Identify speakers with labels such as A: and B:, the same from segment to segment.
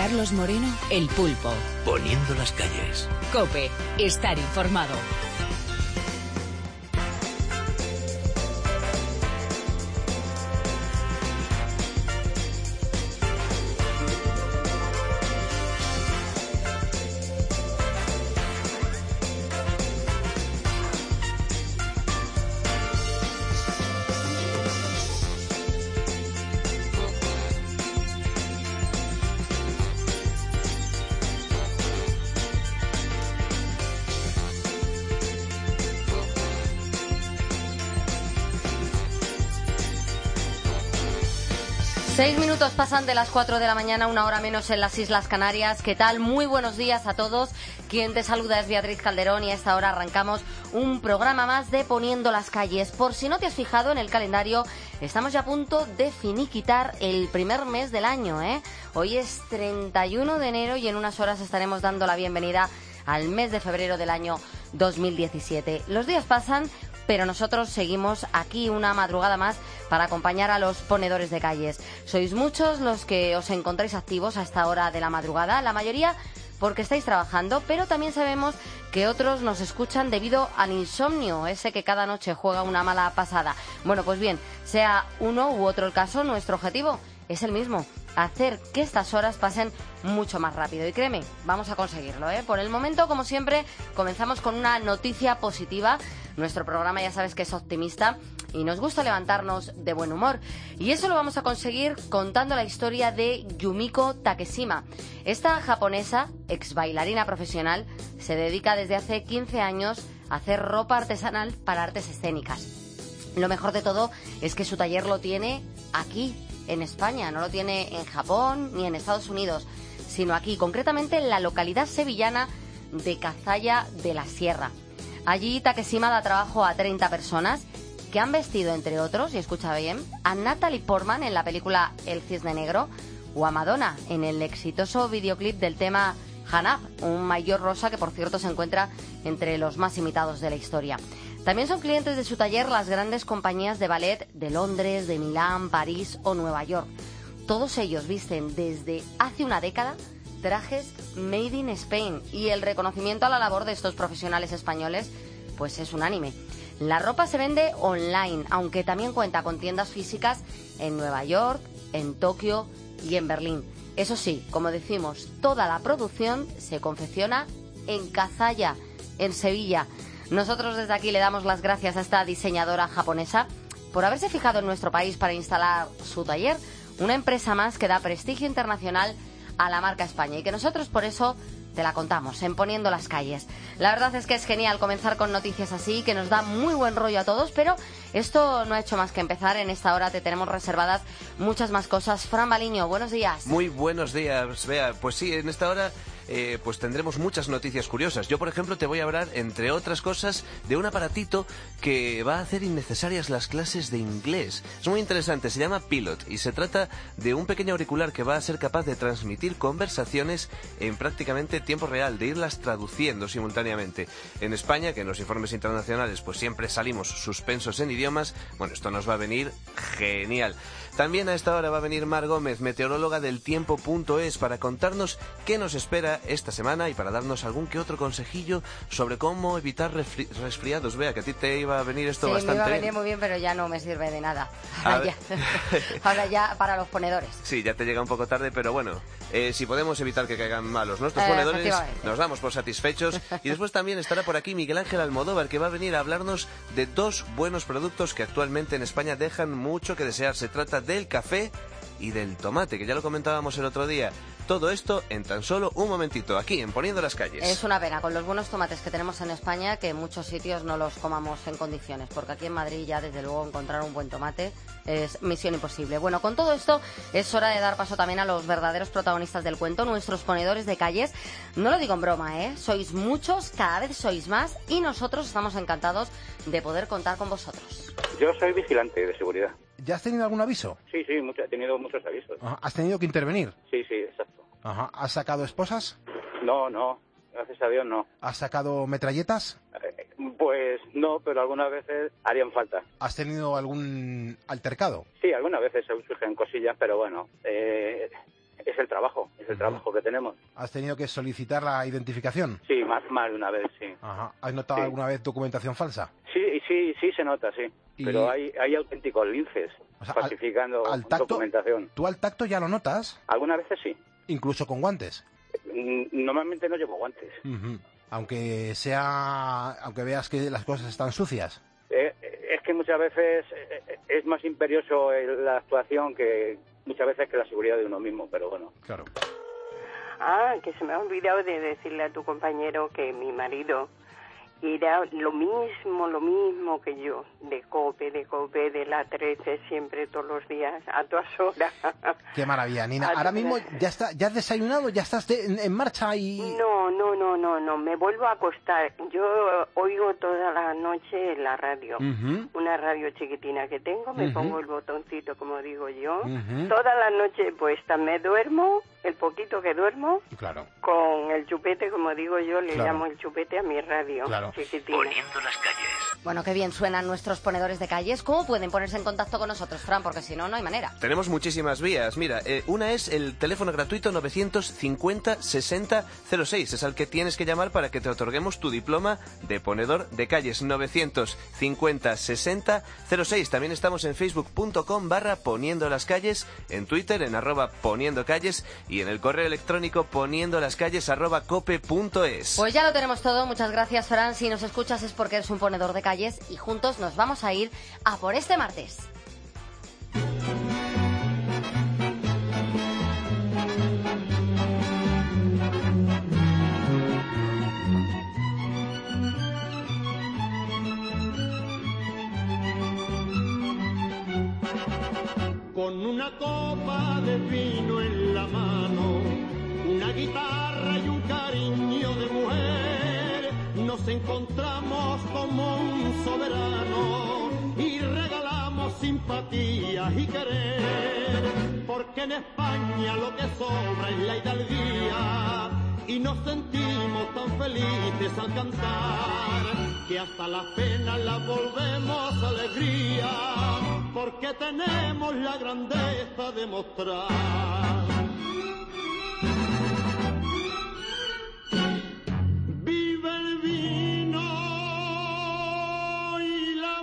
A: Carlos Moreno, El Pulpo.
B: Poniendo las calles.
A: COPE, estar informado.
C: Pasan de las 4 de la mañana, una hora menos en las Islas Canarias. ¿Qué tal? Muy buenos días a todos. Quien te saluda es Beatriz Calderón y a esta hora arrancamos un programa más de Poniendo las calles. Por si no te has fijado en el calendario, estamos ya a punto de finiquitar el primer mes del año, ¿eh? Hoy es 31 de enero y en unas horas estaremos dando la bienvenida al mes de febrero del año 2017. Los días pasan, pero nosotros seguimos aquí una madrugada más para acompañar a los ponedores de calles. Sois muchos los que os encontráis activos a esta hora de la madrugada, la mayoría porque estáis trabajando, pero también sabemos que otros nos escuchan debido al insomnio, ese que cada noche juega una mala pasada. Bueno, pues bien, sea uno u otro el caso, nuestro objetivo es el mismo: hacer que estas horas pasen mucho más rápido. Y créeme, vamos a conseguirlo, ¿eh? Por el momento, como siempre, comenzamos con una noticia positiva. Nuestro programa ya sabes que es optimista y nos gusta levantarnos de buen humor. Y eso lo vamos a conseguir contando la historia de Yumiko Takeshima. Esta japonesa, ex bailarina profesional, se dedica desde hace 15 años a hacer ropa artesanal para artes escénicas. Lo mejor de todo es que su taller lo tiene aquí, en España. No lo tiene en Japón ni en Estados Unidos, sino aquí, concretamente en la localidad sevillana de Cazalla de la Sierra. Allí Takeshima da trabajo a 30 personas que han vestido, entre otros, y escucha bien, a Natalie Portman en la película El Cisne Negro o a Madonna en el exitoso videoclip del tema Hanap, un maillot rosa que, por cierto, se encuentra entre los más imitados de la historia. También son clientes de su taller las grandes compañías de ballet de Londres, de Milán, París o Nueva York. Todos ellos visten desde hace una década trajes Made in Spain y el reconocimiento a la labor de estos profesionales españoles pues es unánime. La ropa se vende online, aunque también cuenta con tiendas físicas en Nueva York, en Tokio y en Berlín. Eso sí, como decimos, toda la producción se confecciona en Cazalla, en Sevilla. Nosotros desde aquí le damos las gracias a esta diseñadora japonesa por haberse fijado en nuestro país para instalar su taller, una empresa más que da prestigio internacional a la marca España y que nosotros por eso te la contamos en Poniendo las calles. La verdad es que es genial comenzar con noticias así, que nos da muy buen rollo a todos, pero esto no ha hecho más que empezar. En esta hora te tenemos reservadas muchas más cosas. Fran Baliño, buenos días.
D: Muy buenos días, Bea. Pues sí, en esta hora pues tendremos muchas noticias curiosas. Yo, por ejemplo, te voy a hablar, entre otras cosas, de un aparatito que va a hacer innecesarias las clases de inglés. Es muy interesante, se llama Pilot y se trata de un pequeño auricular que va a ser capaz de transmitir conversaciones en prácticamente tiempo real, de irlas traduciendo simultáneamente. En España, que en los informes internacionales pues siempre salimos suspensos en idiomas, bueno, esto nos va a venir genial. También a esta hora va a venir Mar Gómez, meteoróloga del tiempo.es, para contarnos qué nos espera esta semana y para darnos algún que otro consejillo sobre cómo evitar resfriados. Vea, que a ti te iba a venir esto bastante bien.
C: Sí, me iba a venir muy bien, pero ya no me sirve de nada. Ahora ya para los ponedores.
D: Sí, ya te llega un poco tarde, pero bueno, si podemos evitar que caigan malos nuestros ponedores, nos damos por satisfechos. Y después también estará por aquí Miguel Ángel Almodóvar, que va a venir a hablarnos de dos buenos productos que actualmente en España dejan mucho que desear. Se trata del café y del tomate, que ya lo comentábamos el otro día. Todo esto en tan solo un momentito, aquí en Poniendo las calles.
C: Es una pena, con los buenos tomates que tenemos en España, que en muchos sitios no los comamos en condiciones, porque aquí en Madrid ya desde luego encontrar un buen tomate es misión imposible. Bueno, con todo esto es hora de dar paso también a los verdaderos protagonistas del cuento, nuestros ponedores de calles. No lo digo en broma, ¿eh? Sois muchos, cada vez sois más y nosotros estamos encantados de poder contar con vosotros.
E: Yo soy vigilante de seguridad.
F: ¿Ya has tenido algún aviso?
E: Sí, he tenido muchos avisos.
F: Ajá. ¿Has tenido que intervenir?
E: Sí, exacto.
F: Ajá. ¿Has sacado esposas?
E: No, gracias a Dios no.
F: ¿Has sacado metralletas?
E: Pues no, pero algunas veces harían falta.
F: ¿Has tenido algún altercado?
E: Sí, algunas veces se surgen cosillas, pero bueno, es el trabajo, que tenemos.
F: ¿Has tenido que solicitar la identificación?
E: Sí, más de una vez, sí.
F: Ajá. ¿Has notado alguna vez documentación falsa?
E: Sí se nota, sí. Pero hay auténticos linces falsificando documentación.
F: ¿Tú al tacto ya lo notas?
E: Algunas veces sí.
F: ¿Incluso con guantes?
E: Normalmente no llevo guantes.
F: Aunque veas que las cosas están sucias.
E: Es que muchas veces es más imperioso la actuación que muchas veces que la seguridad de uno mismo, pero bueno.
F: Claro.
G: Que se me ha olvidado de decirle a tu compañero que mi marido era lo mismo que yo, de COPE, de la 13, siempre, todos los días, a todas horas.
F: Qué maravilla, Nina. Ahora mismo ya has desayunado, ya estás en marcha y...
G: No, me vuelvo a acostar. Yo oigo toda la noche la radio, una radio chiquitina que tengo, me pongo el botoncito, como digo yo, toda la noche puesta, me duermo, el poquito que duermo,
F: claro,
G: con el chupete, como digo yo, le llamo el chupete a mi radio.
F: Claro.
B: Poniendo las calles.
C: Bueno, qué bien suenan nuestros ponedores de calles. ¿Cómo pueden ponerse en contacto con nosotros, Fran? Porque si no, no hay manera.
D: Tenemos muchísimas vías. Mira, una es el teléfono gratuito 950 60 06. Es al que tienes que llamar para que te otorguemos tu diploma de ponedor de calles. 950 60 06. También estamos en facebook.com/poniendo las calles, en Twitter en @poniendo calles y en el correo electrónico poniendolascalles@cope.es.
C: Pues ya lo tenemos todo. Muchas gracias, Fran. Si nos escuchas es porque eres un ponedor de calles y juntos nos vamos a ir a por este martes.
H: Con una copa de vino en la mano, una guitarra y un cariño de mujer, nos encontramos como un soberano y regalamos simpatía y querer, porque en España lo que sobra es la hidalguía y nos sentimos tan felices al cantar que hasta las penas las volvemos alegría, porque tenemos la grandeza de mostrar. Vive el vino y las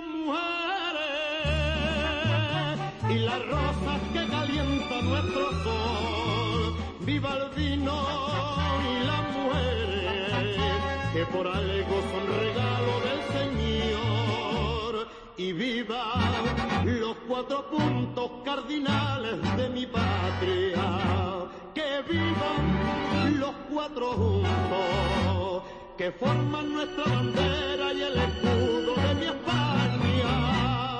H: mujeres y las rosas que calienta nuestro sol. Viva el vino y las mujeres que por algo son regalo del Señor. Y viva los 4 puntos cardinales de mi patria, que vivan los 4 juntos que forman nuestra bandera y el escudo de mi España.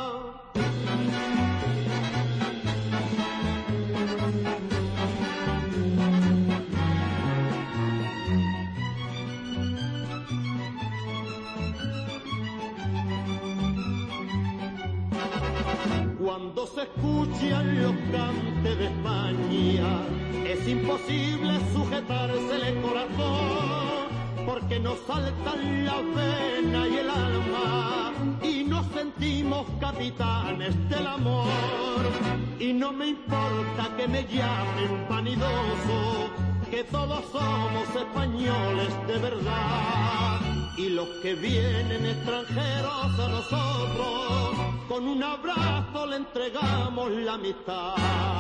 H: Cuando se escuchan los cantes de España, es imposible sujetarse el corazón, porque nos saltan la pena y el alma, y nos sentimos capitanes del amor. Y no me importa que me llamen vanidoso, que todos somos españoles de verdad. Y los que vienen extranjeros a nosotros, con un abrazo le entregamos la amistad.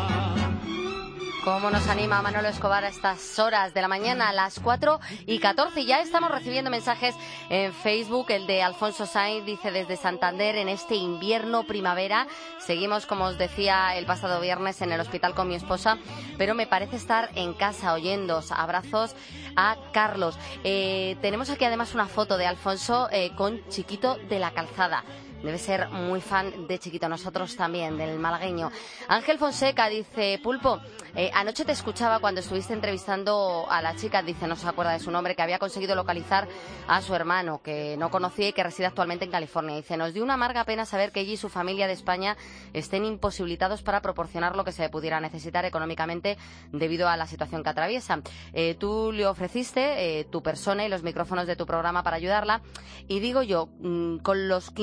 C: ¿Cómo nos anima Manolo Escobar a estas horas de la mañana, a las 4:14? Y ya estamos recibiendo mensajes en Facebook. El de Alfonso Sainz dice: desde Santander, en este invierno primavera, seguimos, como os decía el pasado viernes, en el hospital con mi esposa, pero me parece estar en casa oyéndoos. Abrazos a Carlos. Tenemos aquí además una foto de Alfonso con Chiquito de la Calzada. Debe ser muy fan de Chiquito, nosotros también, del malagueño. Ángel Fonseca dice: Pulpo, anoche te escuchaba cuando estuviste entrevistando a la chica, dice, no se acuerda de su nombre, que había conseguido localizar a su hermano, que no conocía y que reside actualmente en California. Dice: nos dio una amarga pena saber que ella y su familia de España estén imposibilitados para proporcionar lo que se pudiera necesitar económicamente debido a la situación que atraviesa. Tú le ofreciste tu persona y los micrófonos de tu programa para ayudarla, y digo yo, con los 15.000 ponedores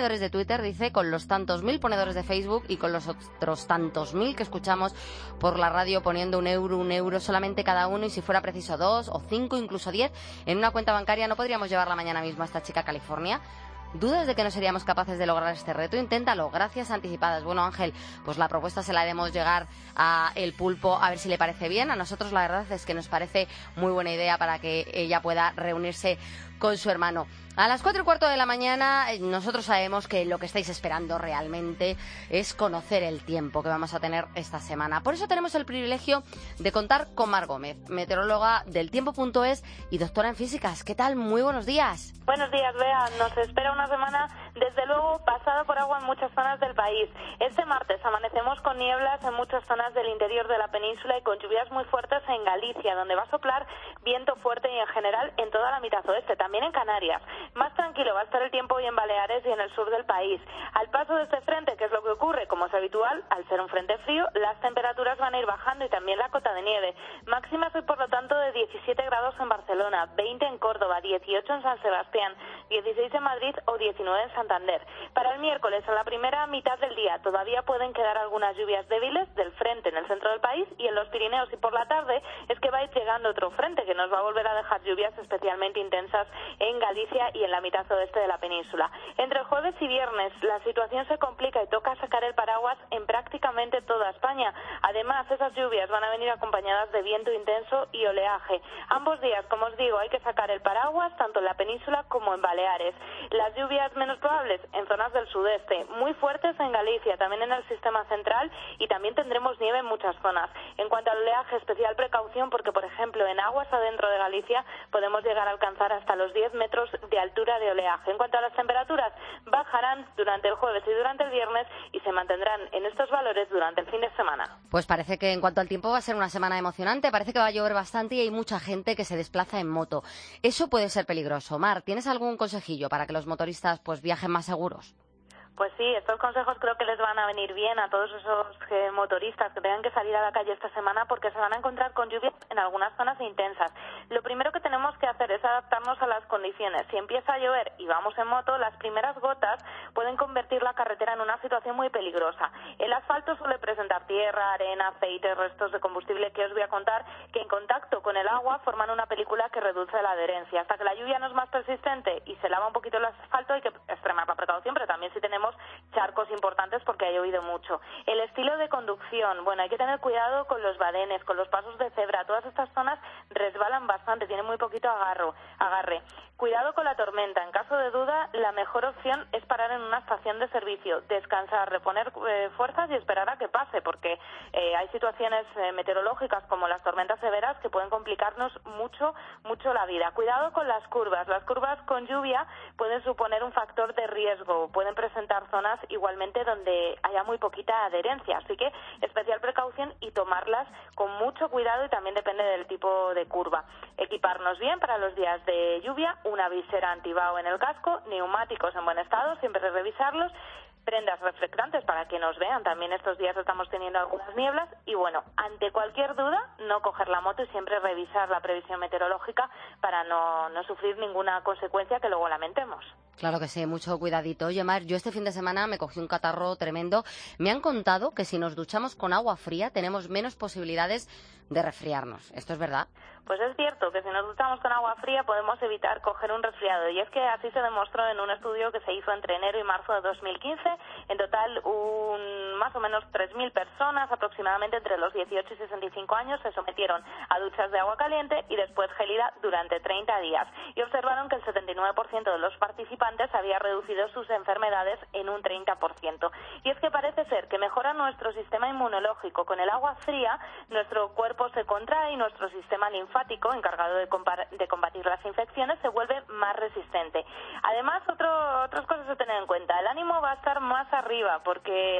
C: seguidores de Twitter, dice, con los tantos mil ponedores de Facebook y con los otros tantos mil que escuchamos por la radio poniendo un euro solamente cada uno, y si fuera preciso 2 o 5, incluso 10, en una cuenta bancaria, ¿no podríamos llevarla mañana mismo a esta chica a California? ¿Dudas de que no seríamos capaces de lograr este reto? Inténtalo. Gracias anticipadas. Bueno, Ángel, pues la propuesta se la haremos llegar a El Pulpo a ver si le parece bien. A nosotros la verdad es que nos parece muy buena idea para que ella pueda reunirse con su hermano. A las 4:15 de la mañana nosotros sabemos que lo que estáis esperando realmente es conocer el tiempo que vamos a tener esta semana. Por eso tenemos el privilegio de contar con Mar Gómez, meteoróloga del tiempo.es y doctora en físicas. ¿Qué tal? Muy buenos días.
I: Buenos días, Bea. Nos espera una semana, desde luego, pasada por agua en muchas zonas del país. Este martes amanecemos con nieblas en muchas zonas del interior de la península y con lluvias muy fuertes en Galicia, donde va a soplar viento fuerte y en general en toda la mitad oeste, también en Canarias. Más tranquilo va a estar el tiempo hoy en Baleares y en el sur del país. Al paso de este frente, ¿qué es lo que ocurre? Como es habitual, al ser un frente frío, las temperaturas van a ir bajando y también la cota de nieve. Máximas hoy, por lo tanto, de 17 grados en Barcelona, 20 en Córdoba, 18 en San Sebastián, 16 en Madrid o 19 en Santander. Para el miércoles, en la primera mitad del día, todavía pueden quedar algunas lluvias débiles del frente en el centro del país y en los Pirineos, y por la tarde es que va a ir llegando otro frente que nos va a volver a dejar lluvias especialmente intensas en Galicia y en la mitad oeste de la península. Entre el jueves y viernes la situación se complica y toca sacar el paraguas en prácticamente toda España. Además, esas lluvias van a venir acompañadas de viento intenso y oleaje. Ambos días, como os digo, hay que sacar el paraguas tanto en la península como en Baleares. Las lluvias menos probables en zonas del sudeste, muy fuertes en Galicia, también en el sistema central, y también tendremos nieve en muchas zonas. En cuanto al oleaje, especial precaución porque, por ejemplo, en aguas adentro de Galicia podemos llegar a alcanzar hasta los 10 metros de altura de oleaje. En cuanto a las temperaturas, bajarán durante el jueves y durante el viernes y se mantendrán en estos valores durante el fin de semana.
C: Pues parece que en cuanto al tiempo va a ser una semana emocionante, parece que va a llover bastante y hay mucha gente que se desplaza en moto. Eso puede ser peligroso. Mar, ¿tienes algún consejillo para que los motoristas pues viajen más seguros?
I: Pues sí, estos consejos creo que les van a venir bien a todos esos motoristas que tengan que salir a la calle esta semana, porque se van a encontrar con lluvias en algunas zonas intensas. Lo primero que tenemos que hacer es adaptarnos a las condiciones. Si empieza a llover y vamos en moto, las primeras gotas pueden convertir la carretera en una situación muy peligrosa. El asfalto suele presentar tierra, arena, aceite, restos de combustible que os voy a contar, que en contacto con el agua forman una película que reduce la adherencia. Hasta que la lluvia no es más persistente y se lava un poquito el asfalto, hay que extremar la precaución, pero también si tenemos charcos importantes porque ha llovido mucho. El estilo de conducción, bueno, hay que tener cuidado con los badenes, con los pasos de cebra. Todas estas zonas resbalan bastante, tienen muy poquito agarre. Cuidado con la tormenta. En caso de duda, la mejor opción es parar en una estación de servicio, descansar, reponer fuerzas y esperar a que pase, porque hay situaciones meteorológicas como las tormentas severas que pueden complicarnos mucho la vida. Cuidado con las curvas. Las curvas con lluvia pueden suponer un factor de riesgo, pueden presentar zonas igualmente donde haya muy poquita adherencia, así que especial precaución y tomarlas con mucho cuidado, y también depende del tipo de curva. Equiparnos bien para los días de lluvia, una visera antibao en el casco, neumáticos en buen estado, siempre revisarlos, prendas reflectantes para que nos vean. También estos días estamos teniendo algunas nieblas y, bueno, ante cualquier duda, no coger la moto y siempre revisar la previsión meteorológica para no sufrir ninguna consecuencia que luego lamentemos.
C: Claro que sí, mucho cuidadito. Oye, Mar, yo este fin de semana me cogí un catarro tremendo. Me han contado que si nos duchamos con agua fría tenemos menos posibilidades de resfriarnos. ¿Esto es verdad?
I: Pues es cierto que si nos duchamos con agua fría podemos evitar coger un resfriado, y es que así se demostró en un estudio que se hizo entre enero y marzo de 2015. En total, más o menos 3.000 personas, aproximadamente entre los 18 y 65 años, se sometieron a duchas de agua caliente y después gélida durante 30 días. Y observaron que el 79% de los participantes había reducido sus enfermedades en un 30%. Y es que parece ser que mejora nuestro sistema inmunológico. Con el agua fría, nuestro cuerpo se contrae y nuestro sistema linfático, encargado de combatir las infecciones, se vuelve más resistente. Además, otras cosas a tener en cuenta. El ánimo va a estar más arriba porque el baño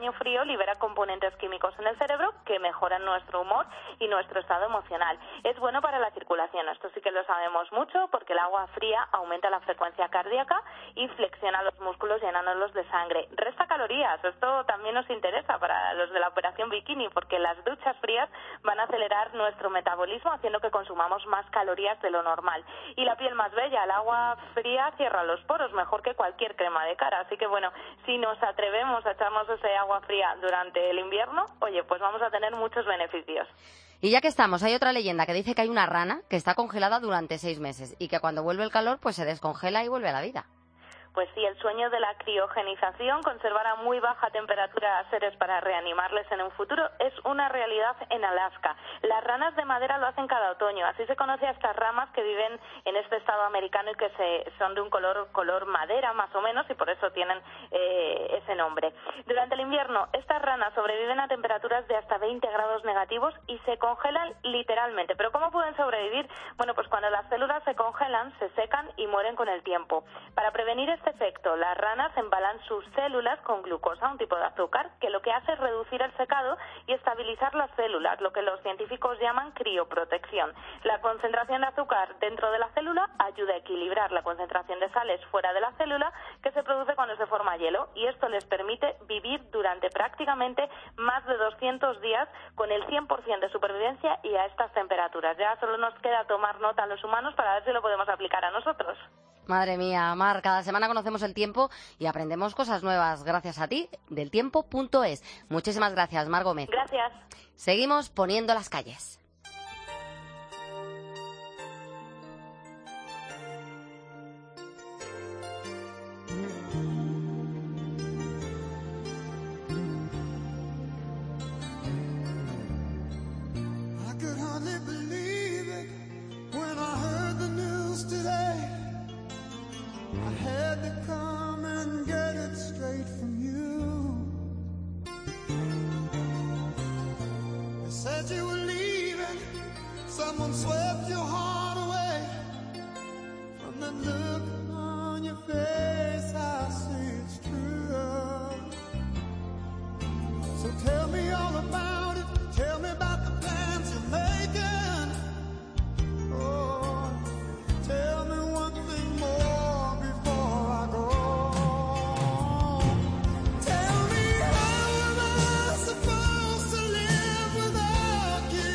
I: baño frío libera componentes químicos en el cerebro que mejoran nuestro humor y nuestro estado emocional. Es bueno para la circulación, esto sí que lo sabemos mucho, porque el agua fría aumenta la frecuencia cardíaca y flexiona los músculos llenándolos de sangre. Resta calorías, esto también nos interesa para los de la operación bikini, porque las duchas frías van a acelerar nuestro metabolismo, haciendo que consumamos más calorías de lo normal. Y la piel más bella, el agua fría cierra los poros mejor que cualquier crema de cara. Así que bueno, si nos atrevemos a echarnos ese agua fría durante el invierno, oye, pues vamos a tener muchos beneficios.
C: Y ya que estamos, hay otra leyenda que dice que hay una rana que está congelada durante 6 meses y que cuando vuelve el calor pues se descongela y vuelve a la vida.
I: Pues sí, el sueño de la criogenización, conservar a muy baja temperatura a seres para reanimarles en un futuro, es una realidad en Alaska. Las ranas de madera lo hacen cada otoño, así se conoce a estas ramas que viven en este estado americano y que son de un color madera más o menos, y por eso tienen ese nombre. Durante el invierno, estas ranas sobreviven a temperaturas de hasta 20 grados negativos y se congelan literalmente. ¿Pero cómo pueden sobrevivir? Bueno, pues cuando las células se congelan, se secan y mueren con el tiempo. Para prevenir este efecto, las ranas embalan sus células con glucosa, un tipo de azúcar, que lo que hace es reducir el secado y estabilizar las células, lo que los científicos llaman crioprotección. La concentración de azúcar dentro de la célula ayuda a equilibrar la concentración de sales fuera de la célula, que se produce cuando se forma hielo, y esto les permite vivir durante prácticamente más de 200 días con el 100% de supervivencia y a estas temperaturas. Ya solo nos queda tomar nota a los humanos para ver si lo podemos aplicar a nosotros.
C: Madre mía, Mar, cada semana conocemos el tiempo y aprendemos cosas nuevas gracias a ti, deltiempo.es. Muchísimas gracias, Mar Gómez.
I: Gracias.
C: Seguimos poniendo las calles.
H: Someone swept your heart away. From the look on your face, I see it's true. So tell me all about it. Tell me about the plans you're making. Oh, tell me one thing more before I go. Tell me, how am I supposed to live without you?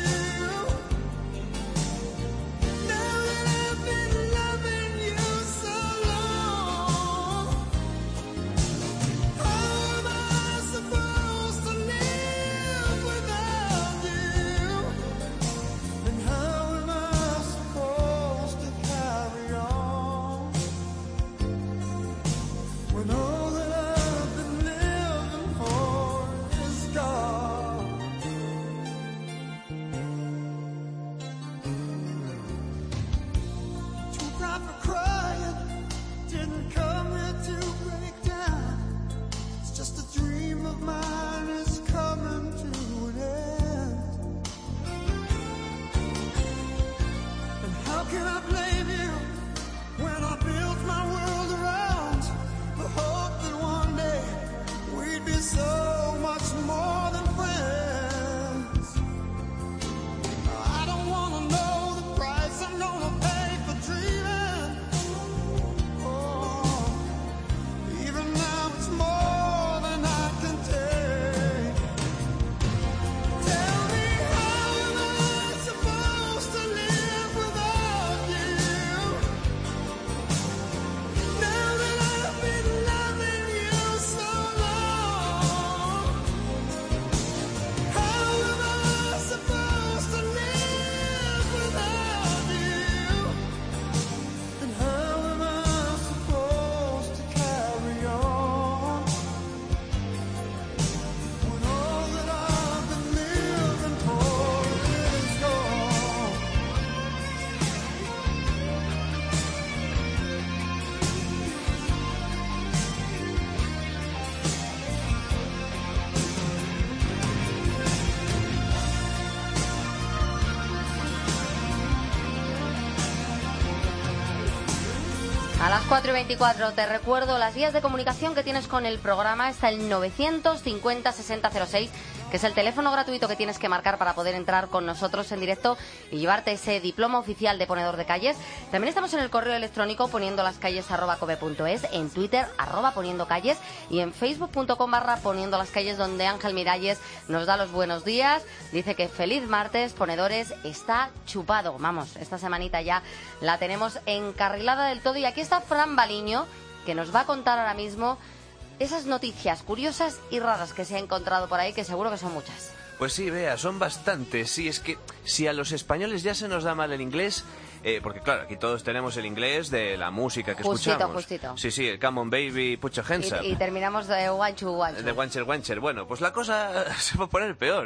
C: A las 4:24 te recuerdo las vías de comunicación que tienes con el programa. Está el 950-6006, que es el teléfono gratuito que tienes que marcar para poder entrar con nosotros en directo y llevarte ese diploma oficial de ponedor de calles. También estamos en el correo electrónico poniendolascalles@cope.es, en Twitter @poniendocalles y en facebook.com/poniendolascalles, donde Ángel Miralles nos da los buenos días. Dice que feliz martes, ponedores, está chupado. Vamos, esta semanita ya la tenemos encarrilada del todo. Y aquí está Fran Baliño, que nos va a contar ahora mismo esas noticias curiosas y raras que se ha encontrado por ahí, que seguro que son muchas.
D: Pues sí, Bea, son bastantes. Sí, es que si a los españoles ya se nos da mal el inglés, porque claro, aquí todos tenemos el inglés de la música que escuchamos.
C: Justito.
D: Sí, el Come on Baby, put your hands up.
C: Y terminamos de Wanchu.
D: De Wancher. Bueno, pues la cosa se va a poner peor.